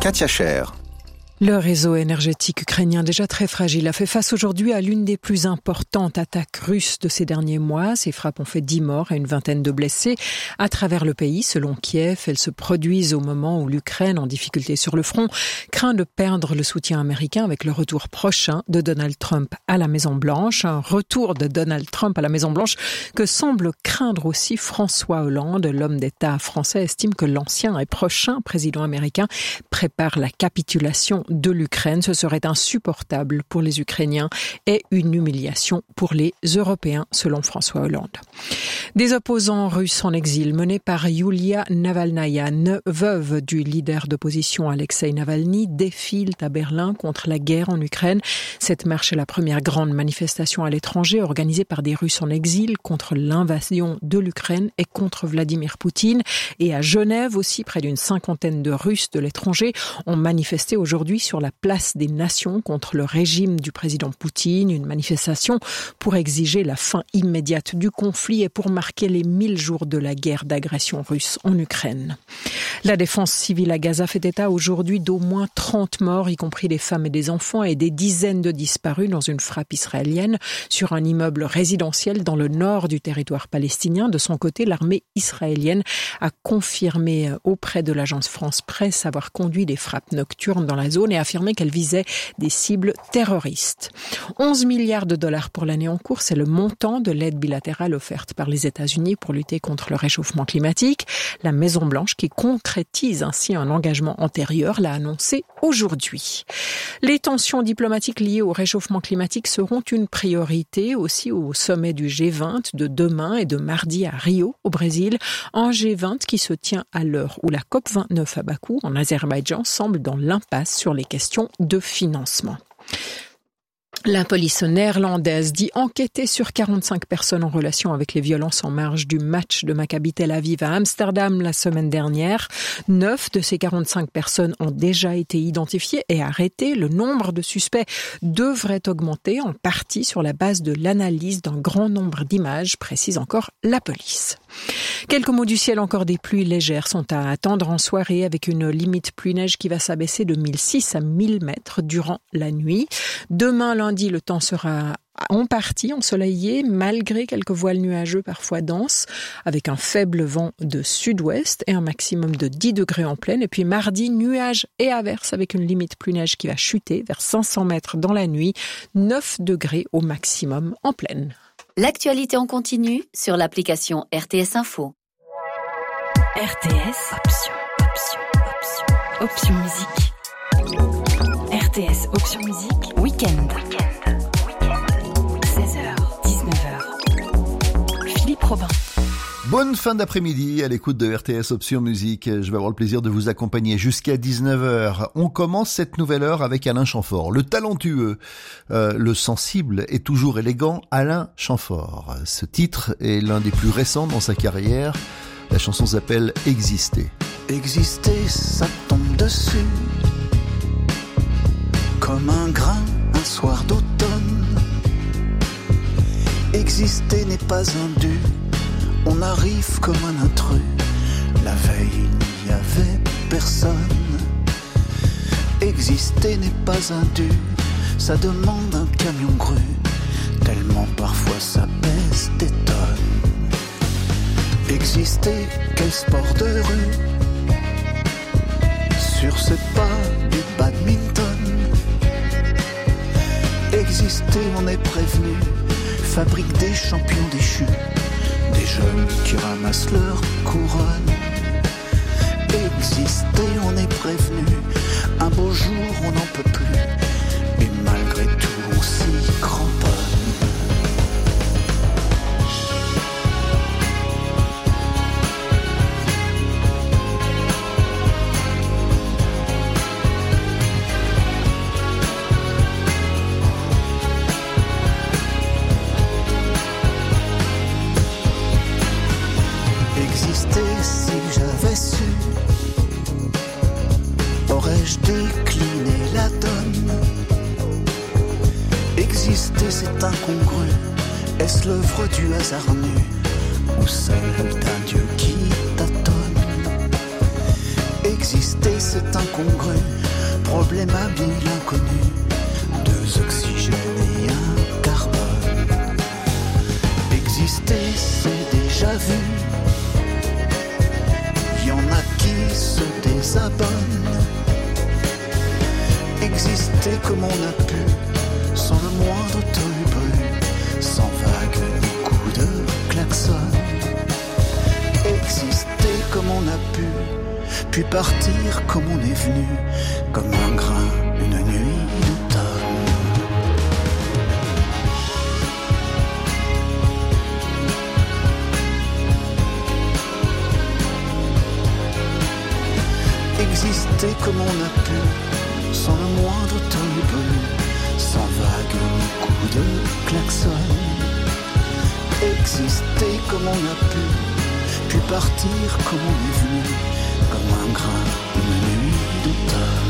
Katia Scher. Le réseau énergétique ukrainien, déjà très fragile, a fait face aujourd'hui à l'une des plus importantes attaques russes de ces derniers mois. Ces frappes ont fait 10 morts et une vingtaine de blessés à travers le pays. Selon Kiev, elles se produisent au moment où l'Ukraine, en difficulté sur le front, craint de perdre le soutien américain avec le retour prochain de Donald Trump à la Maison-Blanche. Un retour de Donald Trump à la Maison-Blanche que semble craindre aussi François Hollande. L'homme d'État français estime que l'ancien et prochain président américain prépare la capitulation de l'Ukraine. Ce serait insupportable pour les Ukrainiens et une humiliation pour les Européens, selon François Hollande. Des opposants russes en exil menés par Yulia Navalnaya, veuve du leader d'opposition Alexei Navalny, défilent à Berlin contre la guerre en Ukraine. Cette marche est la première grande manifestation à l'étranger organisée par des Russes en exil contre l'invasion de l'Ukraine et contre Vladimir Poutine. Et à Genève aussi, près d'une cinquantaine de Russes de l'étranger ont manifesté aujourd'hui sur la place des Nations contre le régime du président Poutine. Une manifestation pour exiger la fin immédiate du conflit et pour marquer les 1000 jours de la guerre d'agression russe en Ukraine. La défense civile à Gaza fait état aujourd'hui d'au moins 30 morts, y compris des femmes et des enfants, et des dizaines de disparus dans une frappe israélienne sur un immeuble résidentiel dans le nord du territoire palestinien. De son côté, l'armée israélienne a confirmé auprès de l'agence France Presse avoir conduit des frappes nocturnes dans la zone et affirmé qu'elle visait des cibles terroristes. 11 milliards de dollars pour l'année en cours, c'est le montant de l'aide bilatérale offerte par les États-Unis pour lutter contre le réchauffement climatique. La Maison-Blanche, qui concrétise ainsi un engagement antérieur, l'a annoncé aujourd'hui. Les tensions diplomatiques liées au réchauffement climatique seront une priorité aussi au sommet du G20 de demain et de mardi à Rio, au Brésil. Un G20 qui se tient à l'heure où la COP29 à Bakou, en Azerbaïdjan, semble dans l'impasse sur les questions de financement. La police néerlandaise dit enquêter sur 45 personnes en relation avec les violences en marge du match de Maccabi Tel Aviv à Amsterdam la semaine dernière. 9 de ces 45 personnes ont déjà été identifiées et arrêtées. Le nombre de suspects devrait augmenter en partie sur la base de l'analyse d'un grand nombre d'images, précise encore la police. Quelques mots du ciel, encore des pluies légères sont à attendre en soirée avec une limite pluie-neige qui va s'abaisser de 1006 à 1000 mètres durant la nuit. Demain lundi, le temps sera en partie ensoleillé, malgré quelques voiles nuageux parfois denses, avec un faible vent de sud-ouest et un maximum de 10 degrés en pleine. Et puis mardi, nuages et averses avec une limite pluie-neige qui va chuter vers 500 mètres dans la nuit, 9 degrés au maximum en pleine. L'actualité en continu sur l'application RTS Info. RTS, option musique. RTS, option musique, week-end. 16h, 19h. Philippe Robin. Bonne fin d'après-midi à l'écoute de RTS Option Musique. Je vais avoir le plaisir de vous accompagner jusqu'à 19h. On commence cette nouvelle heure avec Alain Chamfort, le talentueux, le sensible et toujours élégant Alain Chamfort. Ce titre est l'un des plus récents dans sa carrière. La chanson s'appelle Exister. Exister, ça tombe dessus comme un grain un soir d'automne. Exister n'est pas un dû. On arrive comme un intrus. La veille, il n'y avait personne. Exister n'est pas un dû. Ça demande un camion grue. Tellement parfois ça baisse des tonnes. Exister, quel sport de rue. Sur ses pas du badminton. Exister, on est prévenu. Fabrique des champions déchus. Des jeunes qui ramassent leur couronne. Exister, on est prévenu. Un beau jour, on n'en peut plus. Et malgré tout, on s'y cramponne. Si j'avais su, aurais-je décliné la donne. Exister c'est incongru. Est-ce l'œuvre du hasard nu ou celle d'un Dieu qui tâtonne? Exister c'est incongru, problème habile inconnu, 2 oxygènes et 1 carbone. Exister c'est déjà vu, y en a qui se désabonnent. Exister comme on a pu, sans le moindre tollibru, sans vague ni coup de klaxon. Exister comme on a pu, puis partir comme on est venu, comme un grain, une nuit d'automne. Exister comme on a pu, sans le moindre tollibru, sans vague ni coup de klaxon. Exister comme on a pu, puis partir comme on est venu, comme un grain, une nuit d'automne.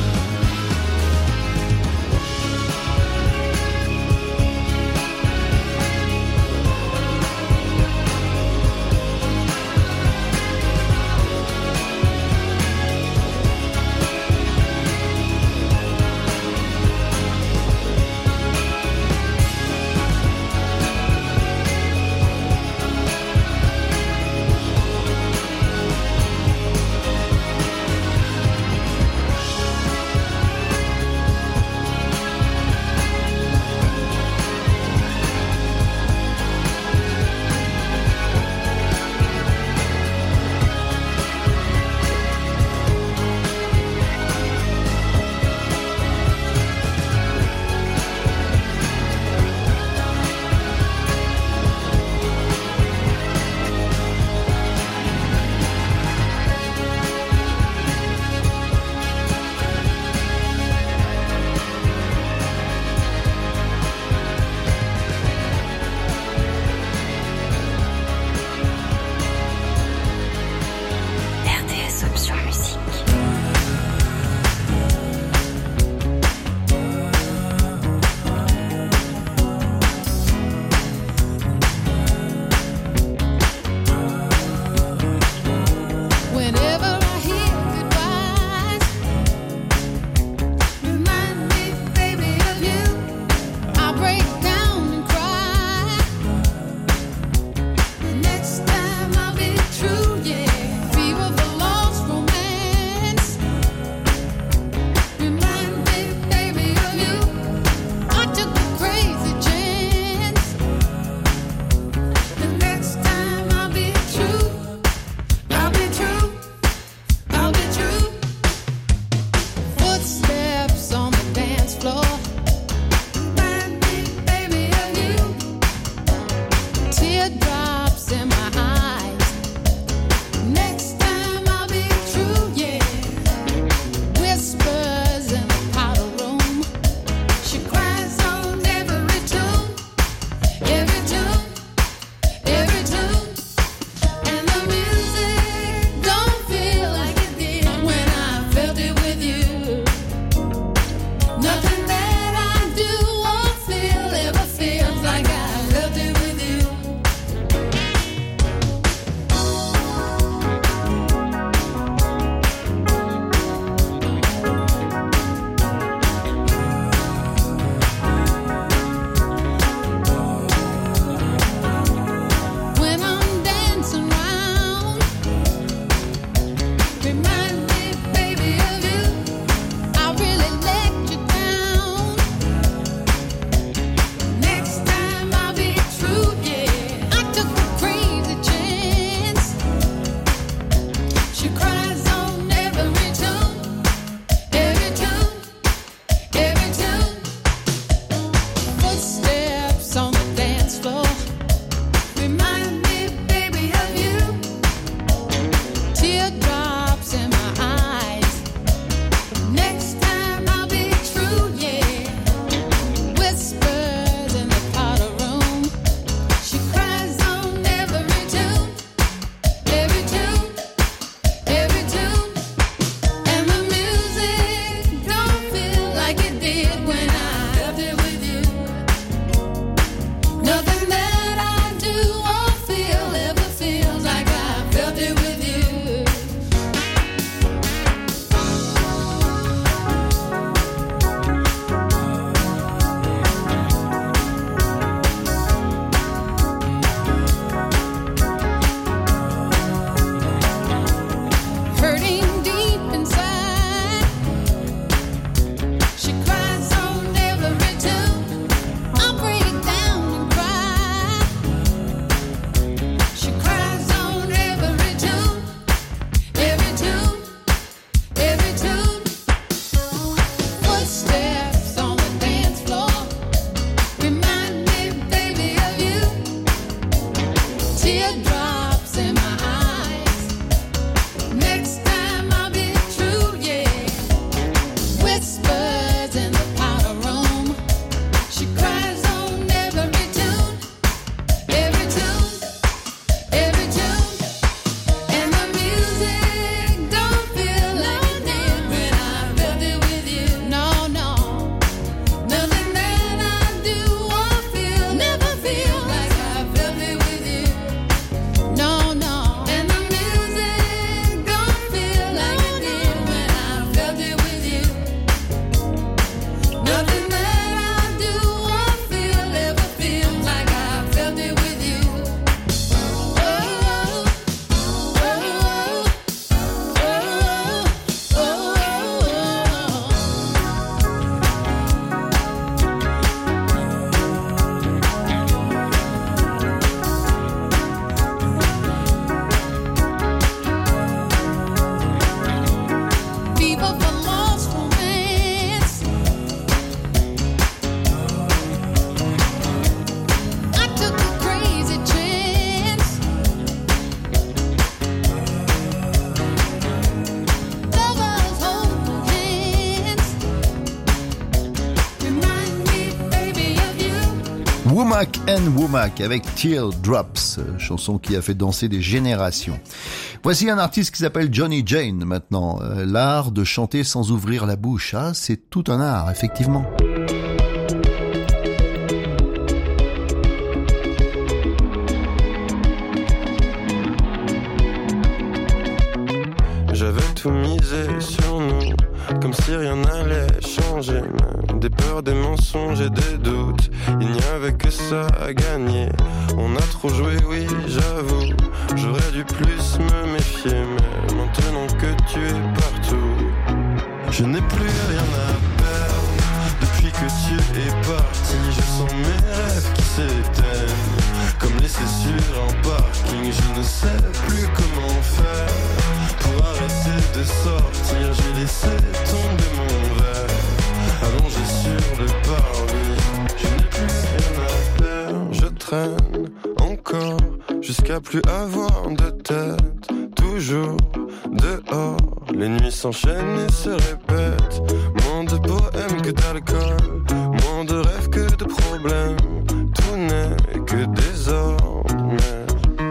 Womack and Womack avec Teardrops, chanson qui a fait danser des générations. Voici un artiste qui s'appelle Johnny Jane maintenant. L'art de chanter sans ouvrir la bouche, ah, c'est tout un art, effectivement. J'avais tout misé sur nous, comme si rien n'allait changer. Des peurs, des mensonges et des doutes, il n'y avait que ça à gagner. On a trop joué, oui, j'avoue. J'aurais dû plus me méfier, mais maintenant que tu es partout, je n'ai plus rien à perdre. Depuis que tu es parti, je sens mes rêves qui s'éteignent, comme laissés sur un parking. Je ne sais plus comment faire pour arrêter de sortir. J'ai laissé tomber mon verre, allongé sur le parvis. Je n'ai plus rien à perdre. Je traîne encore jusqu'à plus avoir de tête. Toujours dehors, les nuits s'enchaînent et se répètent. Moins de poèmes que d'alcool, moins de rêves que de problèmes. Tout n'est que désordre, mais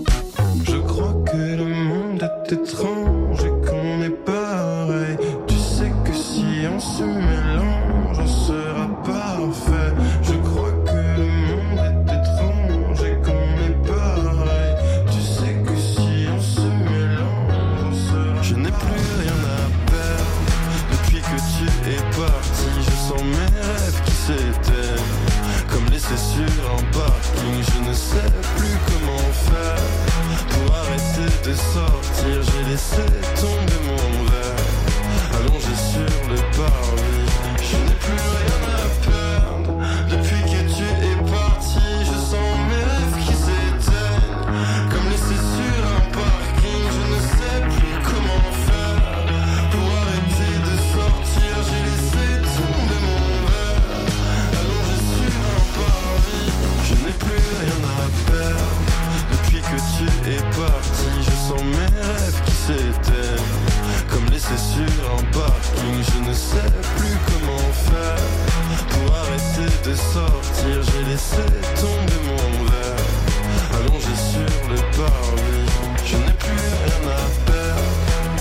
je crois que le monde est étrange et qu'on est pareil. Tu sais que si on se mélange, on sera parfait. Je crois que le monde est étrange et qu'on est pareil. Tu sais que si on se mélange, on sera. Je n'ai plus rien à perdre. Depuis que tu es parti, je sens mes rêves qui s'éteignent, comme laissés sur un parking. Je ne sais plus comment faire pour arrêter de sortir. J'ai laissé tomber mon verre, allongé sur le parvis. Je n'ai plus rien à perdre. Depuis que tu es parti, je sens mes rêves qui s'éteignent, comme laissés sur un parking. Je ne sais plus comment faire pour arrêter de sortir. J'ai laissé tomber mon verre, allongé sur un parvis. Je n'ai plus rien à perdre. Depuis que tu es parti, je sens mes rêves qui s'éteignent, comme laissés sur un parking. Je ne sais plus comment faire pour arrêter de sortir. J'ai laissé tomber mon verre, allongé sur le parvis. Je n'ai plus rien à perdre.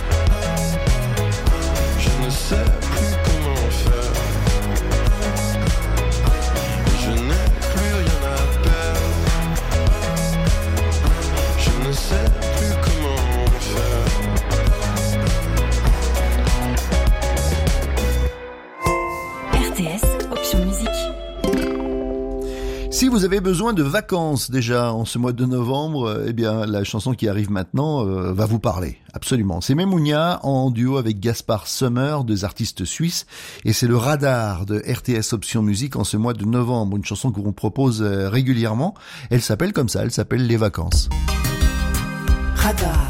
Je ne sais plus comment faire. Je n'ai plus rien à perdre. Je ne sais plus comment faire. RTS, option musique. Si vous avez besoin de vacances déjà en ce mois de novembre, eh bien la chanson qui arrive maintenant va vous parler, absolument. C'est Memounia en duo avec Gaspard Summer, deux artistes suisses, et c'est le radar de RTS Option Musique en ce mois de novembre, une chanson que l'on propose régulièrement. Elle s'appelle comme ça, elle s'appelle Les Vacances. Radar.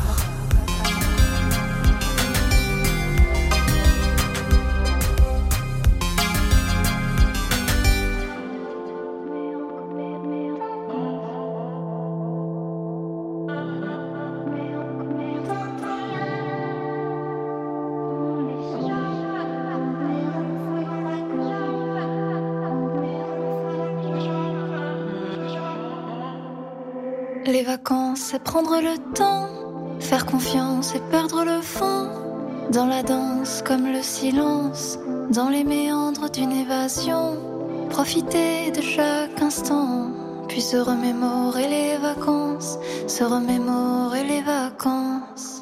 Les vacances, c'est prendre le temps, faire confiance et perdre le fond. Dans la danse comme le silence, dans les méandres d'une évasion. Profiter de chaque instant, puis se remémorer les vacances, se remémorer les vacances.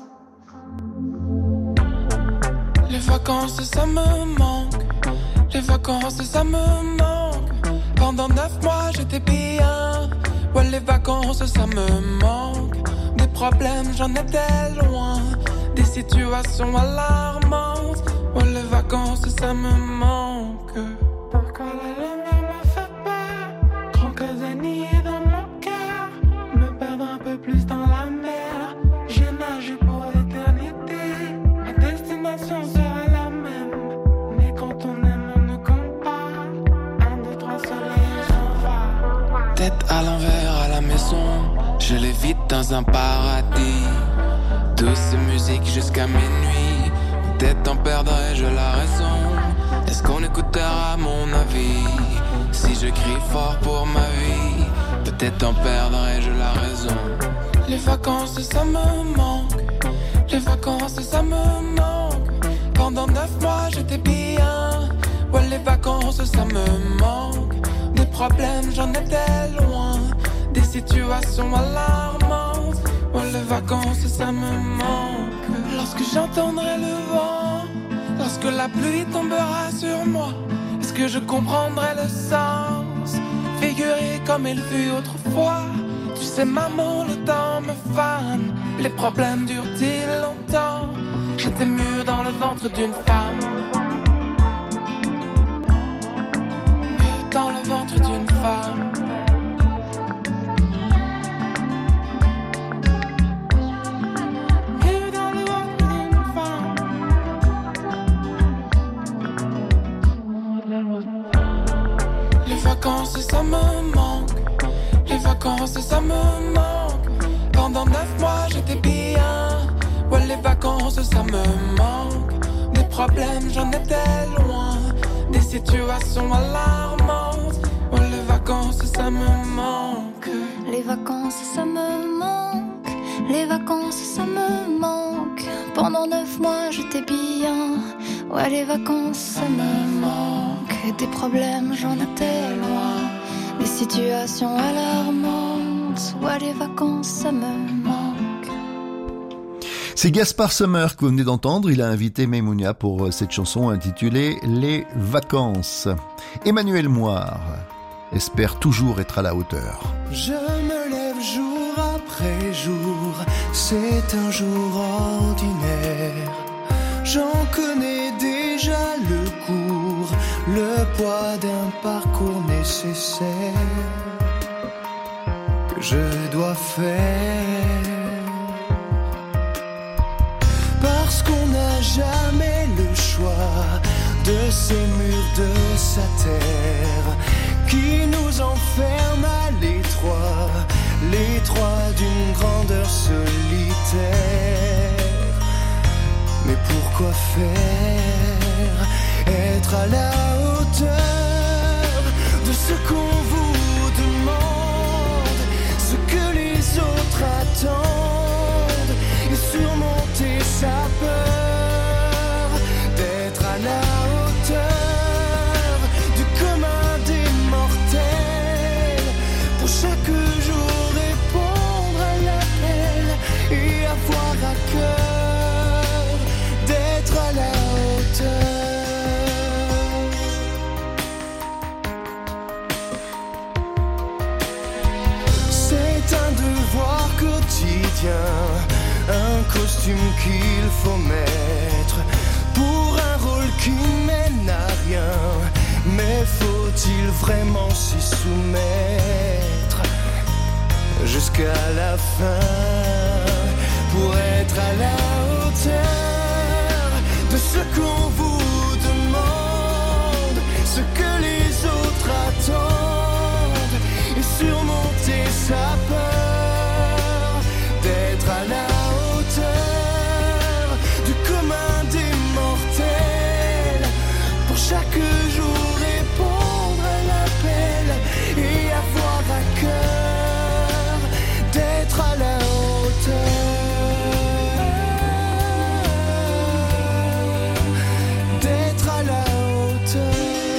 Les vacances, ça me manque. Les vacances, ça me manque. Pendant 9 mois, j'étais bien. Ouais, les vacances, ça me manque. Des problèmes, j'en étais loin. Des situations alarmantes. Ouais, les vacances, ça me manque. Pourquoi la lumière me fait peur? Grand casanier dans mon cœur. Me perdre un peu plus dans la mer. J'ai nagé pour l'éternité. Ma destination sera la même. Mais quand on aime, on ne compte pas. 1, 2, 3 soleils, j'en va. Tête à l'envers à la maison, je l'évite dans un paradis. Douce musique jusqu'à minuit. Peut-être en perdrai-je la raison. Est-ce qu'on écoutera mon avis? Si je crie fort pour ma vie, peut-être en perdrai-je la raison. Les vacances ça me manque, les vacances ça me manque. Pendant 9 mois j'étais bien, ouais les vacances ça me manque. Des problèmes j'en étais loin, des situations alarmantes. Ouais les vacances ça me manque. Lorsque j'entendrai le vent, lorsque la pluie tombera sur moi, est-ce que je comprendrai le sens figuré comme il fut autrefois? Tu sais maman, le temps me fane. Les problèmes durent-ils longtemps? J'étais mieux dans le ventre d'une femme, mieux dans le ventre d'une femme. Mieux dans le ventre d'une femme. Les vacances ça me manque, les vacances ça me manque. Pendant 9 mois j'étais bien, ouais les vacances ça me manque. Des problèmes j'en étais loin, des situations alarmantes. Ouais les vacances ça me manque. Les vacances ça me manque, les vacances ça me manque. Pendant 9 mois j'étais bien, ouais les vacances ça me manque. Des problèmes j'en étais loin, des situations alarmantes. Ouais les vacances ça me manque. C'est Gaspard Summer que vous venez d'entendre. Il a invité Maïmounia pour cette chanson intitulée Les Vacances. Emmanuel Moire espère toujours être à la hauteur. Je me lève jour après jour, c'est un jour ordinaire. J'en connais déjà le cours, le poids d'un parcours nécessaire que je dois faire. Parce qu'on n'a jamais le choix de ces murs de sa terre qui nous enferment à l'étroit d'une grandeur solitaire. Mais pourquoi faire? Être à la hauteur de ce qu'on vous demande, ce que les autres attendent, et surmonter sa peur d'être à la hauteur du commun des mortels. Pour chaque jour répondre à l'appel et avoir à cœur d'être à la hauteur. C'est un devoir quotidien, un costume qu'il faut mettre pour un rôle qui mène à rien. Mais faut-il vraiment s'y soumettre jusqu'à la fin pour être à la hauteur de ce qu'on vous demande, ce que les autres attendent, et surmonter sa peur d'être à la hauteur du commun des mortels. Pour chaque jour répondre à l'appel et avoir à cœur d'être à la hauteur. D'être à la hauteur.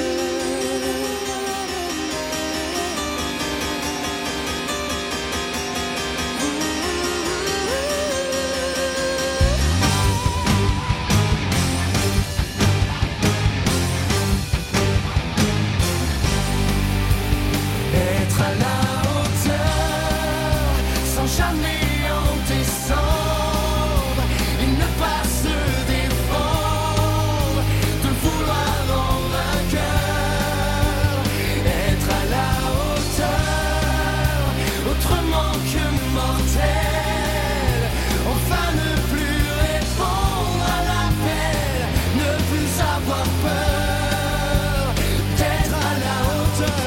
Être à la hauteur sans jamais en descendre et ne pas se défendre de vouloir en vainqueur. Être à la hauteur autrement que mortel, enfin ne plus répondre à l'appel, ne plus avoir peur d'être à la hauteur.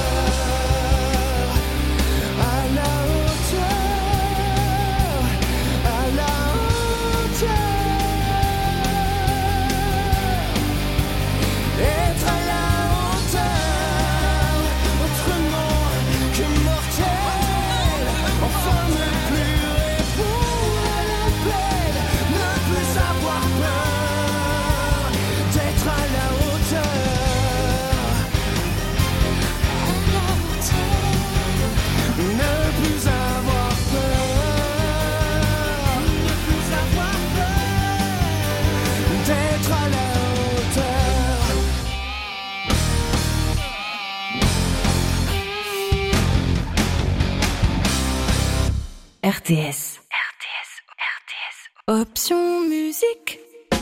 À la hauteur, à la hauteur, être à la hauteur, RTS. Option musique.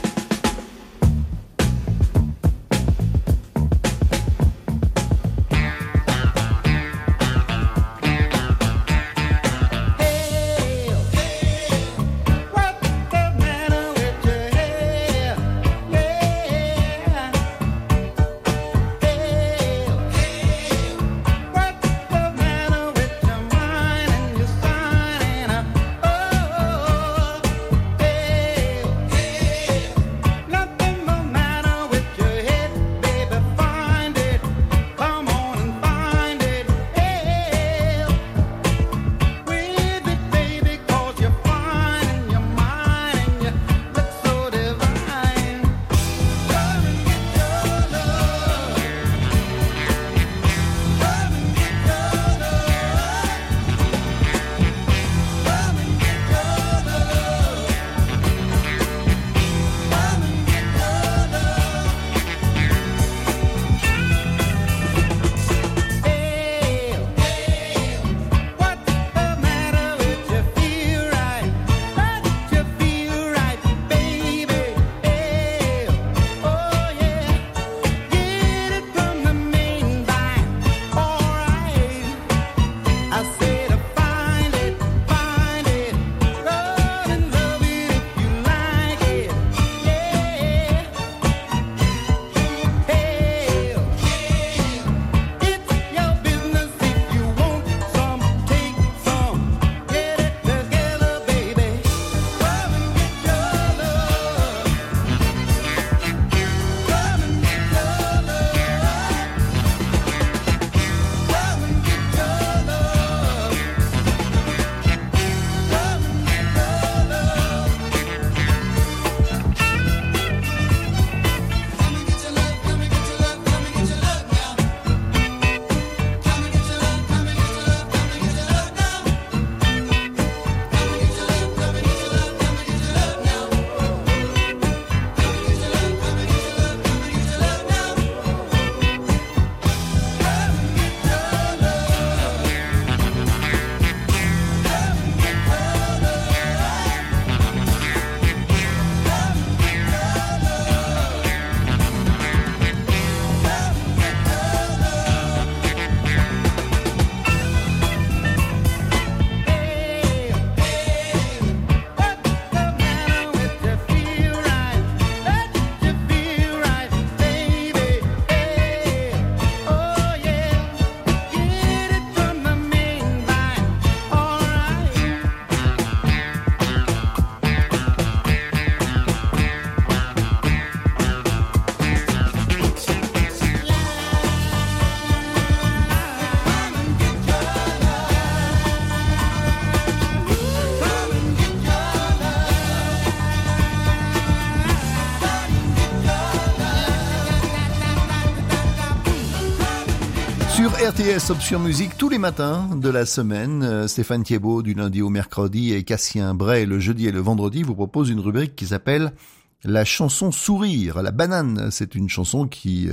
Sur RTS Option Musique, tous les matins de la semaine, Stéphane Thiebaud du lundi au mercredi et Cassien Bray le jeudi et le vendredi vous proposent une rubrique qui s'appelle la chanson sourire. La banane, c'est une chanson qui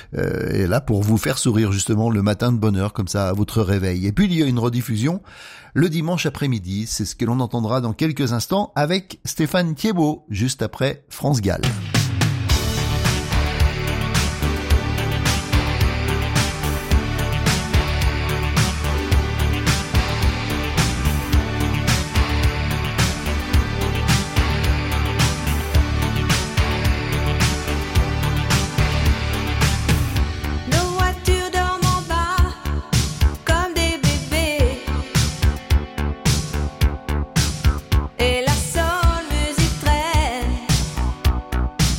est là pour vous faire sourire justement le matin de bonne heure, comme ça à votre réveil. Et puis il y a une rediffusion le dimanche après-midi, c'est ce que l'on entendra dans quelques instants avec Stéphane Thiebaud, juste après France Gall. Et la seule musique traîne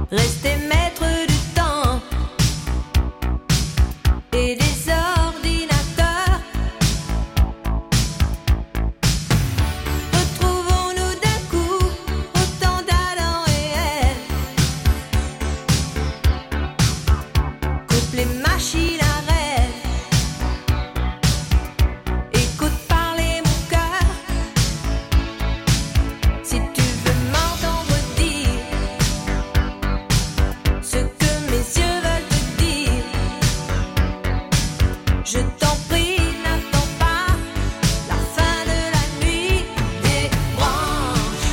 rester maître du temps et des ordinateurs. Retrouvons-nous d'un coup autant d'Adam et Ève. Coupe les machines à rêve. Écoute parler mon cœur. Si tu veux m'entendre dire ce que mes yeux veulent te dire, je t'en prie, n'attends pas la fin de la nuit. Débranche,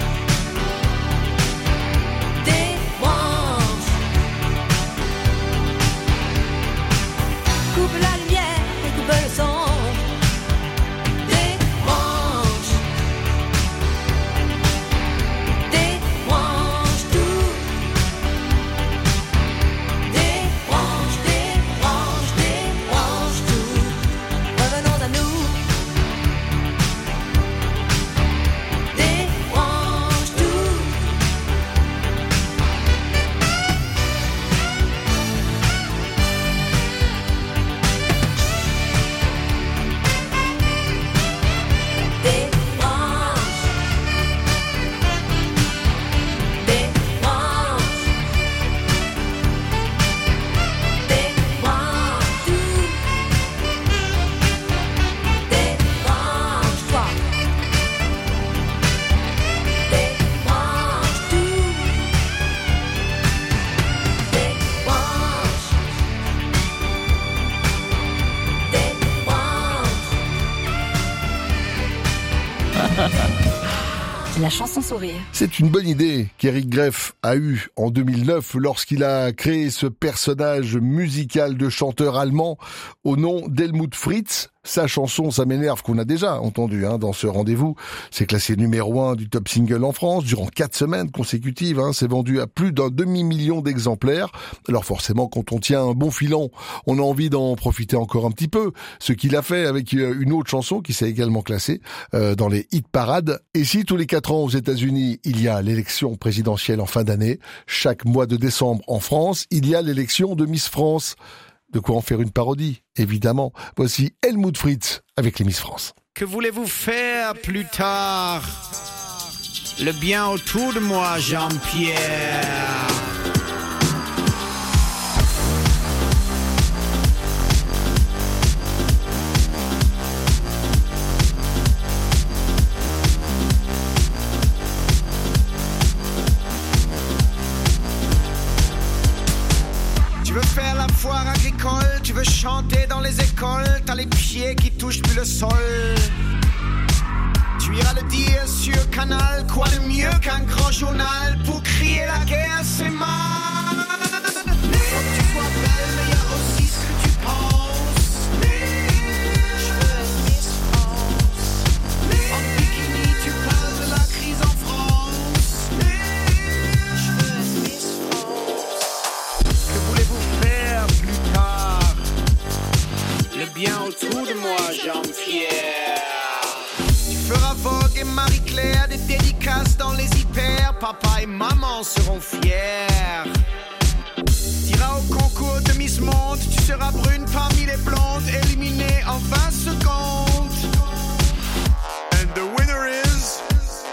débranche. Coupe la lumière et coupe le son. Débranche, débranche tout. Débranche, débranche, débranche tout. Revenons à nous. Débranche tout. Débranche, débranche, débranche tout. Débranche-toi. Débranche tout. Débranche, débranche. La chanson sourire. C'est une bonne idée qu'Éric Greff a eue en 2009 lorsqu'il a créé ce personnage musical de chanteur allemand au nom d'Helmut Fritz. Sa chanson, ça m'énerve, qu'on a déjà entendu dans ce rendez-vous. C'est classé numéro 1 du top single en France durant 4 semaines consécutives. C'est vendu à plus d'un demi-million d'exemplaires. Alors forcément, quand on tient un bon filon, on a envie d'en profiter encore un petit peu. Ce qu'il a fait avec une autre chanson qui s'est également classée dans les hit parades. Et si tous les 4 ans aux États-Unis, il y a l'élection présidentielle en fin d'année, chaque mois de décembre en France, il y a l'élection de Miss France. De quoi en faire une parodie, évidemment. Voici Helmut Fritz avec les Miss France. Que voulez-vous faire plus tard? Le bien autour de moi, Jean-Pierre. Tu veux faire la foire agricole, tu veux chanter dans les écoles, t'as les pieds qui touchent plus le sol. Tu iras le dire sur Canal, quoi de mieux qu'un grand journal pour crier la guerre, c'est mal. Faut que tu sois belle, mais y a aussi ce que tu penses. Je veux être Miss France. En bikini, tu parles de la crise en France. Je veux être Miss France. Que voulez-vous faire plus tard? Le bien autour de moi, Jean-Pierre. Tu feras Vogue et Marie-Claire, des dédicaces dans les hyper. Papa et maman seront fiers. T'iras au concours de Miss Monde, tu seras brune parmi les blondes, éliminée en 20 secondes. And the winner is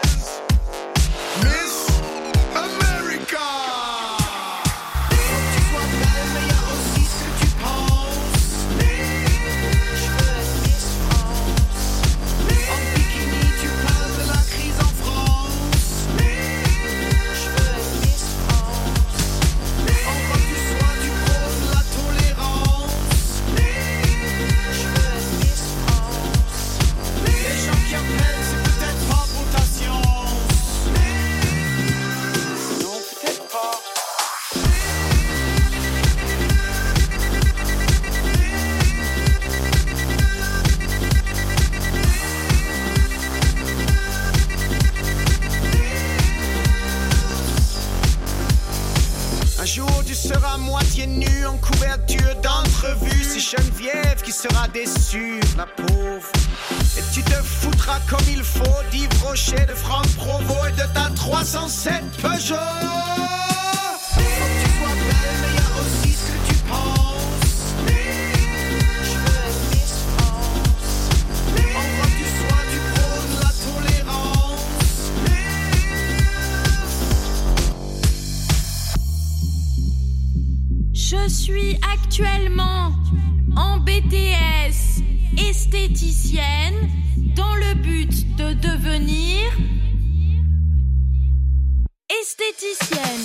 Miss America. Faut que tu sois belle, mais y a aussi ce que tu penses. Je veux être Miss France. En bikini, tu parles de la crise en France. Je veux être Miss France. En quoi que tu sois, tu prônes la tolérance. Je veux être Miss France. Les gens qui appellent, c'est peut-être pas pour ta science. Non, peut-être pas. Un jour tu seras moitié nu en couverture d'entrevue. C'est Geneviève qui sera déçue, la pauvre. Et tu te foutras comme il faut d'Yves Rocher, de Franck Provost et de ta 307 Peugeot. Je suis actuellement en BTS esthéticienne dans le but de devenir esthéticienne.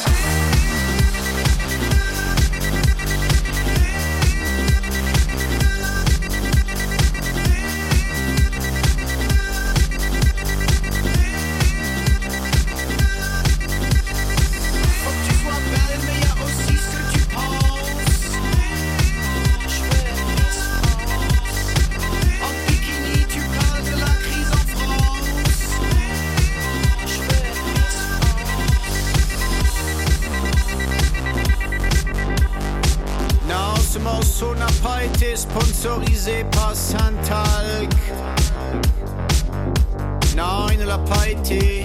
morceau n'a pas été sponsorisé par Santalk. Non, il ne l'a pas été.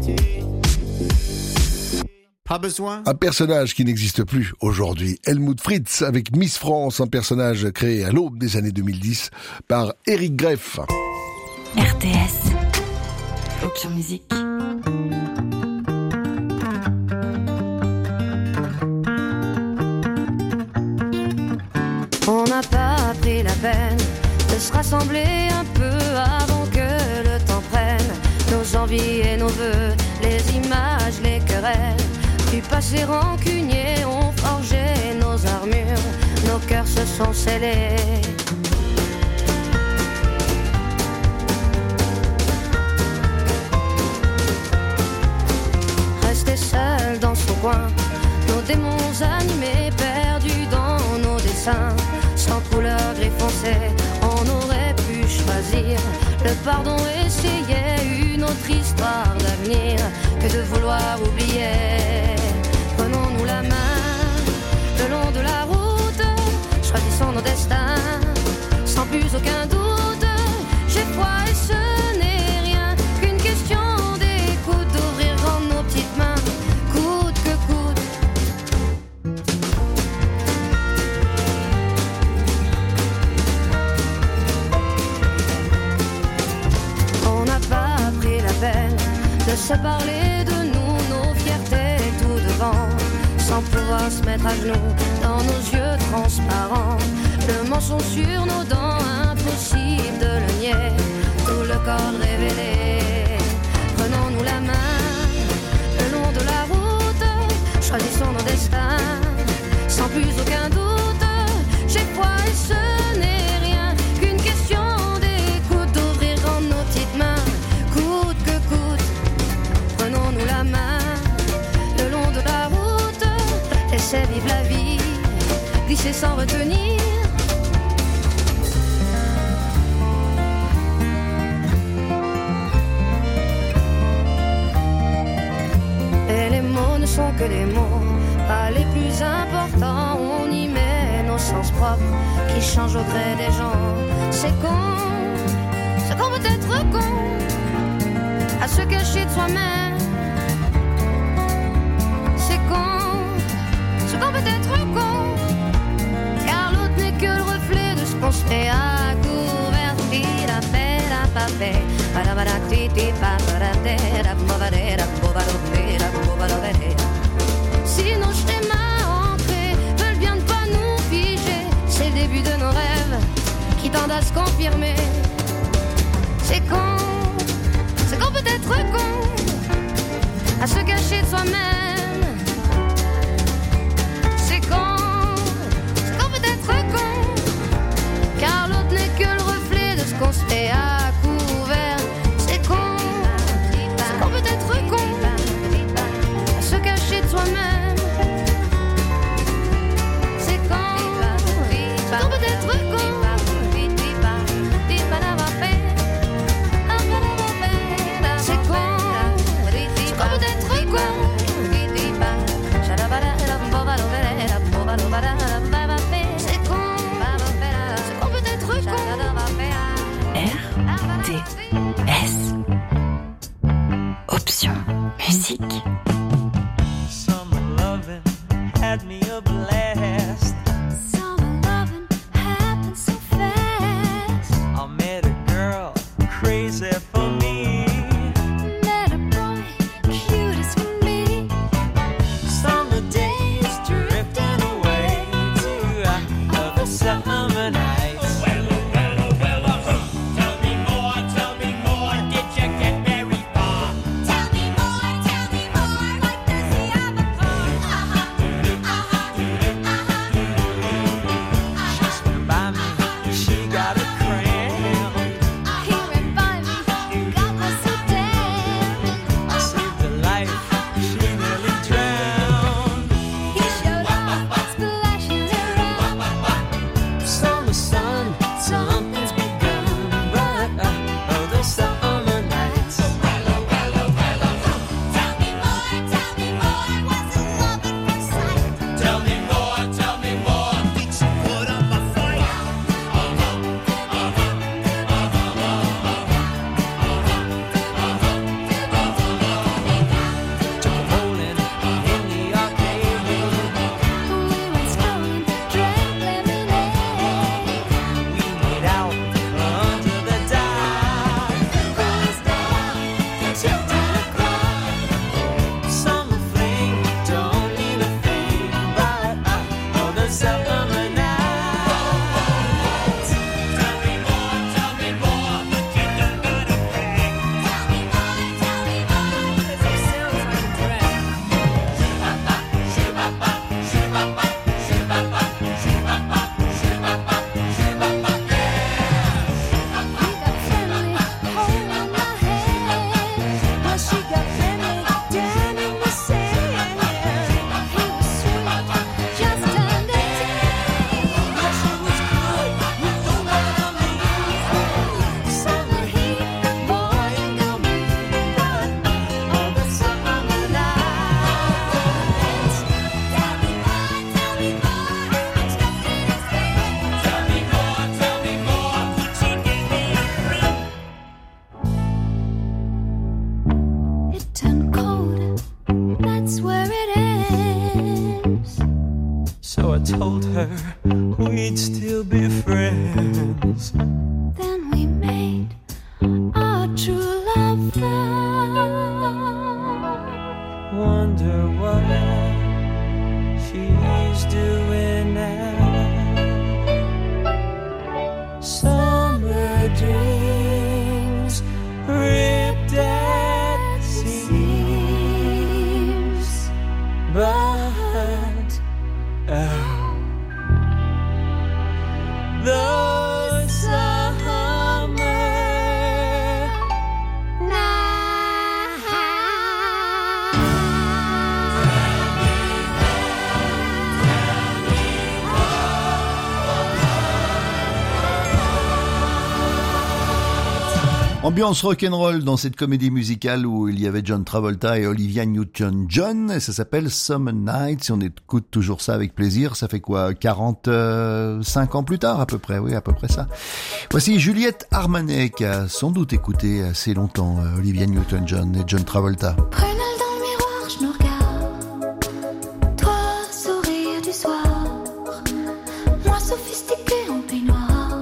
Pas besoin. Un personnage qui n'existe plus aujourd'hui. Helmut Fritz avec Miss France, un personnage créé à l'aube des années 2010 par Eric Greff. RTS. Option musique. On n'a pas pris la peine de se rassembler un peu avant que le temps prenne nos envies et nos vœux, les images, les querelles du passé rancunier ont forgé nos armures, nos cœurs se sont scellés. Rester seul dans son coin, nos démons animés, perdus dans nos dessins, sans couleur gris foncé, on aurait pu choisir le pardon, essayer une autre histoire d'avenir que de vouloir oublier. Prenons-nous la main le long de la route, choisissons nos destins sans plus aucun doute. J'ai foi et ce n'est rien qu'une question d'écoute, d'ouvrir grand nos petites mains, coûte que coûte. On n'a pas pris la peine de se parler de nous, nos fiertés tout devant, sans pouvoir se mettre à genoux dans nos yeux transparents. Le mensonge sur nos dents, impossible de le nier, tout le corps révélé. Prenons-nous la main le long de la route, choisissons nos destins sans plus aucun doute. J'ai foi et ce n'est rien qu'une question d'écoute, d'ouvrir grand nos petites mains, coûte que coûte. Prenons-nous la main le long de la route, laissez vivre la vie, glisser sans retenir. Et les mots ne sont que des mots, pas les plus importants. On y met nos sens propres qui changent au gré des gens. C'est qu'on peut être con, à se cacher de soi-même. C'est qu'on peut être con, car l'autre n'est que le reflet de ce qu'on se fait à couvert. La paix, la paix, si nos schémas ancrés veulent bien ne pas nous figer, c'est le début de nos rêves qui tendent à se confirmer. C'est qu'on peut être con, à se cacher de soi-même. C'est qu'on peut être con, car l'autre n'est que le reflet de ce qu'on se fait à couvert. C'est qu'on peut être con, à se cacher de soi-même. C'est qu'on peut être con. RTS. Option musique. Summer loving had me a blast. Summer loving happened so fast. I met a girl crazy for me. Met a boy cute as can be. Summer days drifting away. I told her we'd still be friends. Then we made our true love vow. Wonder what she's doing now. Summer dreams ripped at seams, but those summer Ambiance rock'n'roll dans cette comédie musicale où il y avait John Travolta et Olivia Newton-John, et ça s'appelle Summer Night. Si on écoute toujours ça avec plaisir, ça fait quoi, 45 ans plus tard à peu près, oui, à peu près ça. Voici Juliette Armanet qui a sans doute écouté assez longtemps Olivia Newton-John et John Travolta. Prunelle dans le miroir, je nous regarde. Toi, sourire du soir. Moi, sophistiqué en peignoir.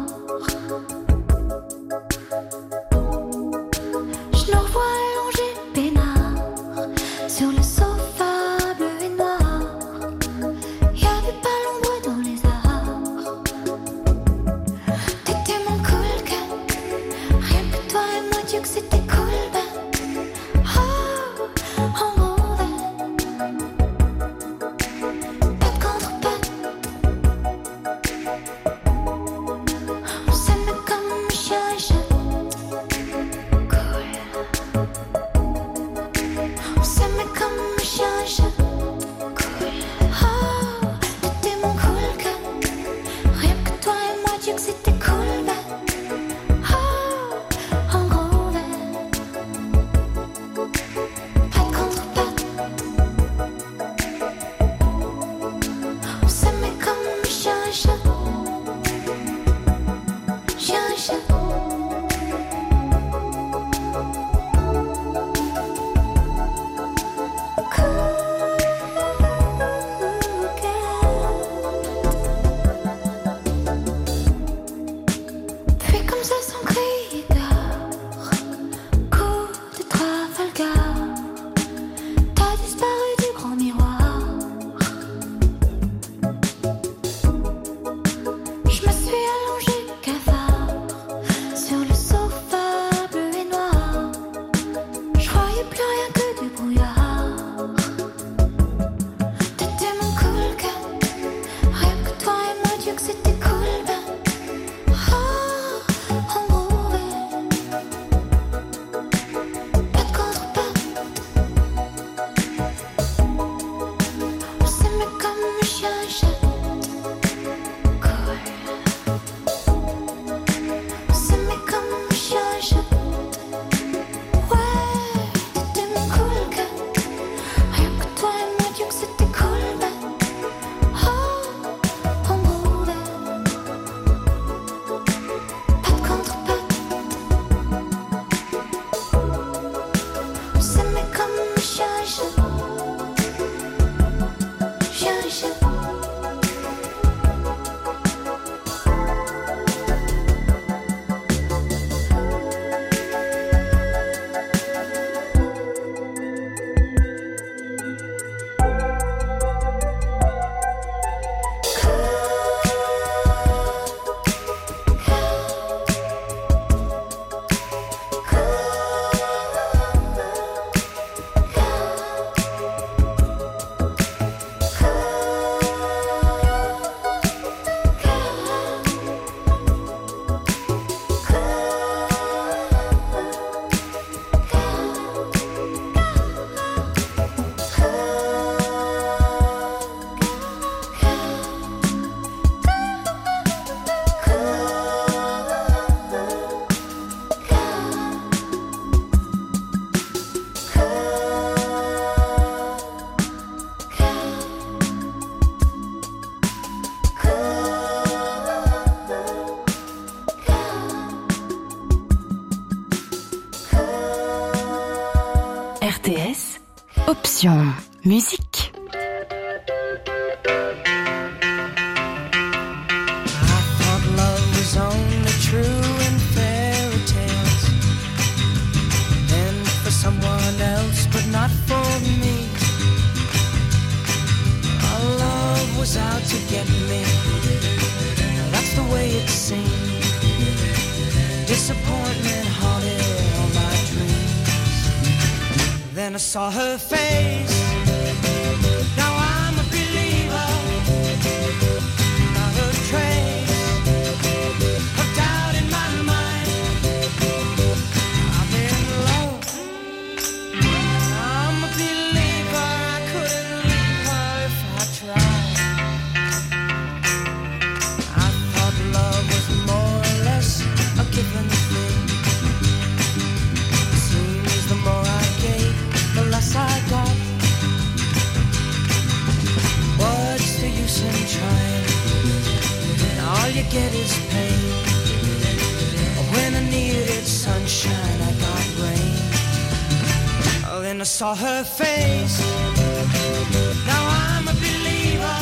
Je nous revois allongés peinard sur le sofa bleu et noir. Y'avait pas l'ombre dans les arts. T'étais mon cool cat. Rien que toi et moi, Dieu que c'était cool, ben. Oh, on rêvait. Pas de contrepatte. On s'aimait comme chien et chat. Cool. On s'aimait comme chien et chat. Cool. Oh, t'étais mon cool cat. Rien que toi et moi, Dieu que c'était cool, ben. Oh, on rêvait. Pas de contrepatte. On s'aimait comme chien et chat. Chien et chat. Puis comme ça sans crier gare, coup de Trafalgar, t'as disparu du grand miroir. Je me suis allongée cafard sur le sofa bleu et noir. Je voyais plus rien que du brouillard. T'étais mon cool cat. Rien que toi et moi, Dieu que c'était cool, ben. Oh, on rêvait. Pas de contrepatte. On s'aimait comme chien et chat. Cool. On s'aimait comme chien et chat. Ouais, t'étais mon cool cat. Rien que toi et moi, Dieu que c'était cool, ben. Oh, on rêvait. Pas de contrepatte. On s'aimait comme chien et chat. Chien et chat. RTS, option musique. was out to get me. That's the way it seemed. Disappointment haunted all my dreams. Then I saw her face. Now I'm a believer. Not a trace of doubt in my mind. I'm in love. I'm a believer. I couldn't leave her if I tried. I thought love was more or less a given thing. It seems the more I gave, the less I got. What's the use in trying? All you get is pain. When I needed sunshine, I got rain. Oh, then I saw her face. Now I'm a believer.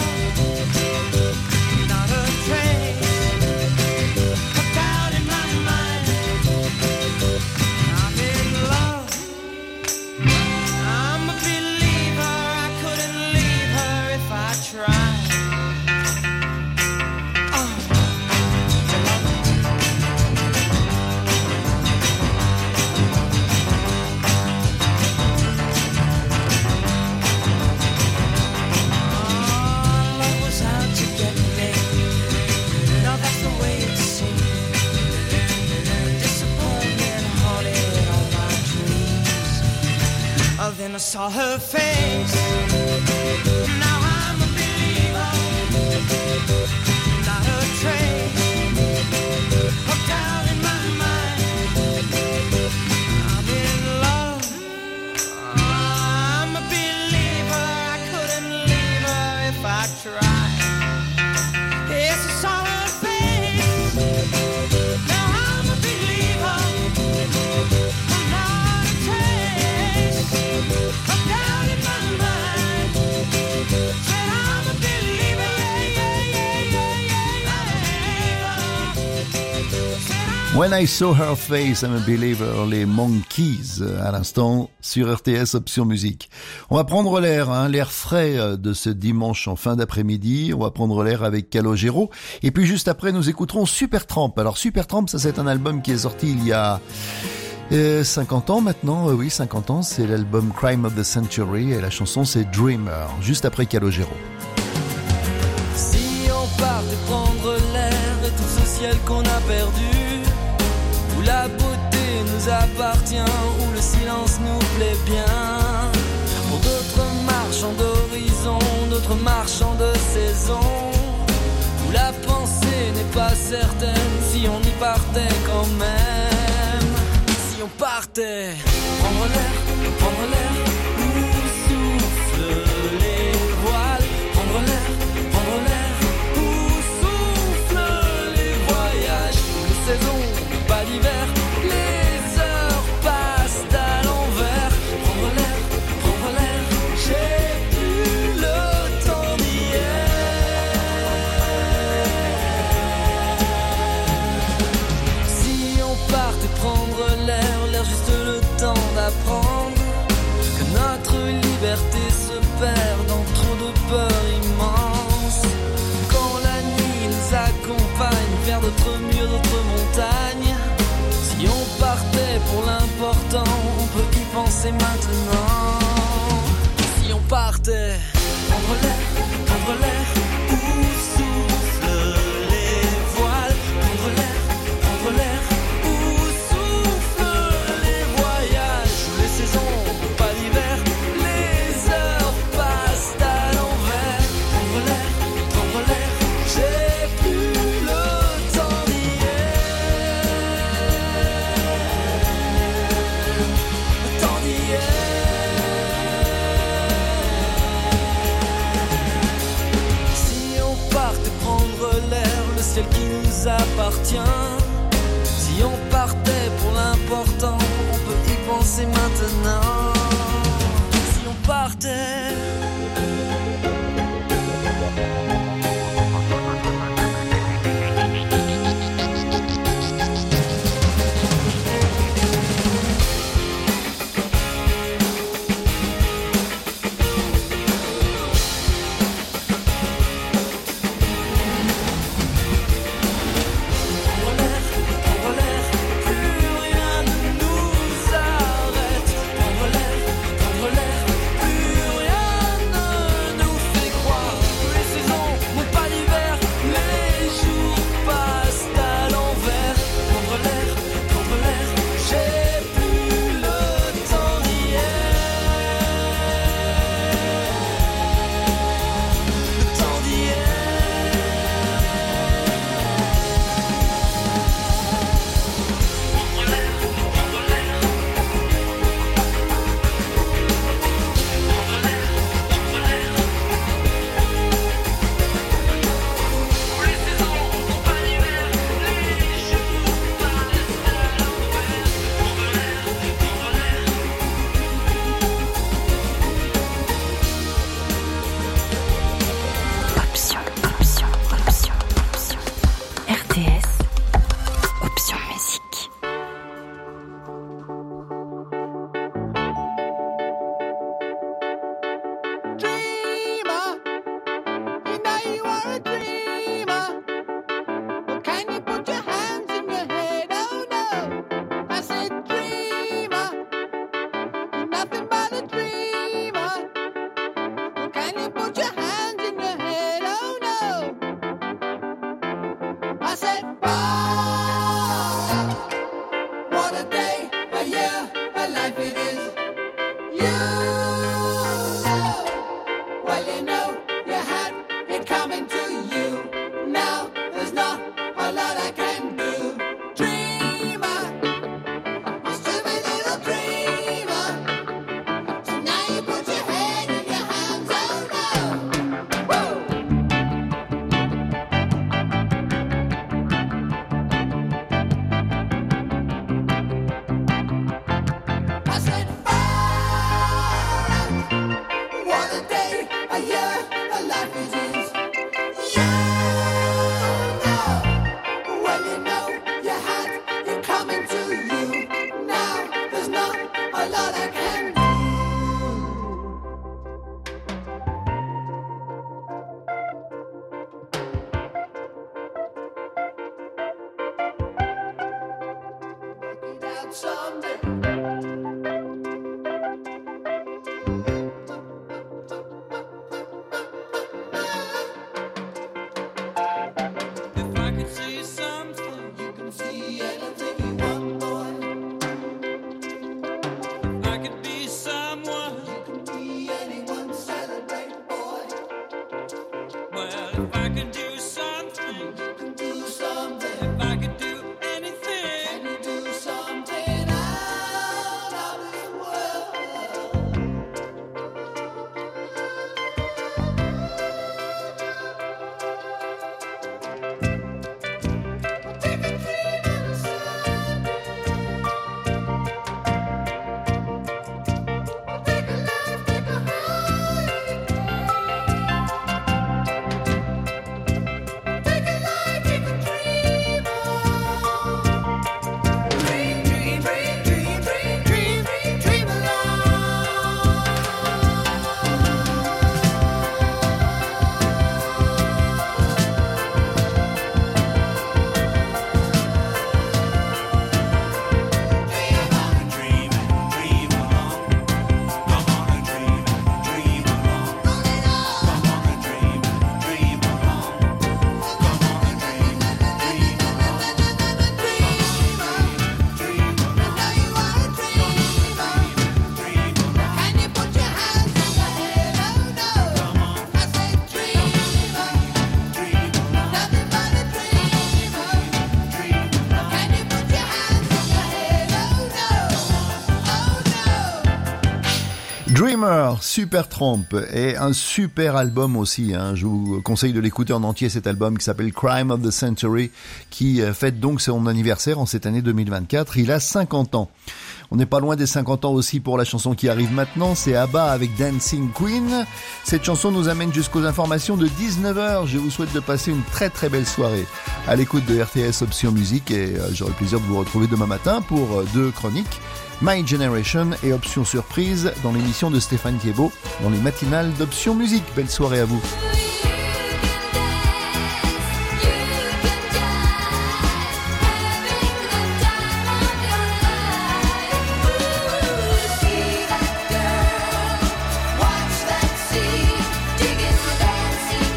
Not a trace of doubt in my mind. I'm in love. I'm a believer. I couldn't leave her if I tried. Love was out to get me. Now that's the way it seemed. Disappointment haunted all my dreams. Oh, then I saw her face. Now I'm a believer. Not a trace of doubt in my mind. I'm in love. I'm a believer. I couldn't leave her if I tried. Yes, I saw her face. Now I'm a believer. Not a trace of doubt in my mind. Said I'm a believer. When I Saw Her Face, I'm a Believer, les Monkeys, à l'instant, sur RTS Option Musique. On va prendre l'air, l'air frais de ce dimanche en fin d'après-midi. On va prendre l'air avec Calogero. Et puis juste après, nous écouterons Supertramp. Alors Supertramp, ça c'est un album qui est sorti il y a 50 ans maintenant. Oui, 50 ans. C'est l'album Crime of the Century et la chanson c'est Dreamer. Juste après Calogero. Si on part de prendre l'air de tout ce ciel qu'on a perdu, où la beauté nous appartient, où le silence nous plaît bien, pour d'autres marchands d'horizon, d'autres marchands de saison, où la pensée n'est pas certaine, si on y partait quand même, si on partait, prendre l'air, où soufflent les voiles, prendre l'air, où soufflent les voyages, les saisons, pas d'hiver, les heures passent à l'envers, prendre l'air, j'ai plus le temps d'hier. Si on partait prendre l'air juste le temps d'apprendre que notre liberté se perd dans trop de peurs immenses. Quand la nuit nous accompagne vers d'autres murs, d'autres montagnes. Si on partait pour l'important, on peut y penser maintenant. Si on partait, prendre l'air, où soufflent les voiles, prendre l'air, où soufflent les voyages, les saisons, pas d'hiver, les heures passent à l'envers, prendre l'air, j'ai plus le temps d'hier. Si on partait prendre l'air, le ciel qui nous appartient. Si on partait pour l'important, on peut y penser maintenant. Si on partait. Can you put your hands in your head? Oh no. I said, oh, what a day, a year, a life it is. You know, well you know, you had it coming to you. Now there's not a lot I can do. Dreamer, you stupid little dreamer. So now you put your head in your hands, oh no. Woo! I said, what a day, a year, a life it is. You know, well you know, you had it coming to you. Now there's not a lot I can do. Work it out someday. If I could see something, you can see anything you want, boy. If I could be someone, you can be anyone, celebrate, boy. Well, if I could do something, you can do something. If I could do anything, can you do something out of this world? Take a dream on the side. Take a life, take a holiday. Take a life, take a dream on. Dream, dream, dream, dream, dream, dream, dream, dream along. Can you put your hands in your head? Oh no. I said dreamer, nothing but a dreamer. Can you put your hands in your head? Oh no. Dreamer, Supertramp, et un super album aussi, hein. Je vous conseille de l'écouter en entier, cet album qui s'appelle Crime of the Century, qui fête donc son anniversaire en cette année 2024. Il a 50 ans. On n'est pas loin des 50 ans aussi pour la chanson qui arrive maintenant, c'est ABBA avec Dancing Queen. Cette chanson nous amène jusqu'aux informations de 19h. Je vous souhaite de passer une très très belle soirée à l'écoute de RTS Option Musique, et j'aurai le plaisir de vous retrouver demain matin pour deux chroniques, My Generation et Option Surprise, dans l'émission de Stéphane Thiebaud, dans les matinales d'Option Musique. Belle soirée à vous. Watch that sea, digging the dancing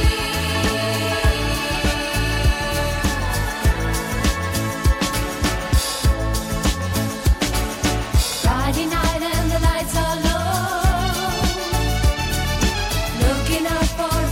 Friday night and the lights are low. Looking out for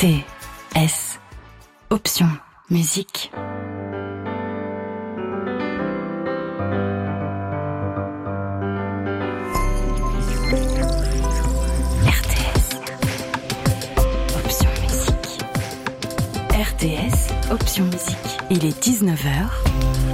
RTS. Option musique. RTS, Option musique. Il est 19h.